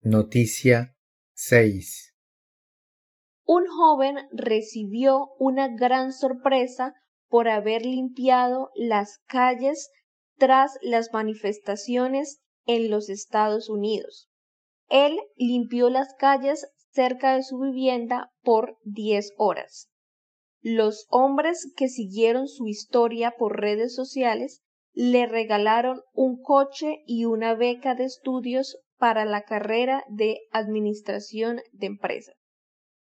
Noticia 6. Un joven recibió una gran sorpresa por haber limpiado las calles tras las manifestaciones en los Estados Unidos. Él limpió las calles cerca de su vivienda por 10 horas. Los hombres que siguieron su historia por redes sociales le regalaron un coche y una beca de estudios para la carrera de Administración de Empresas.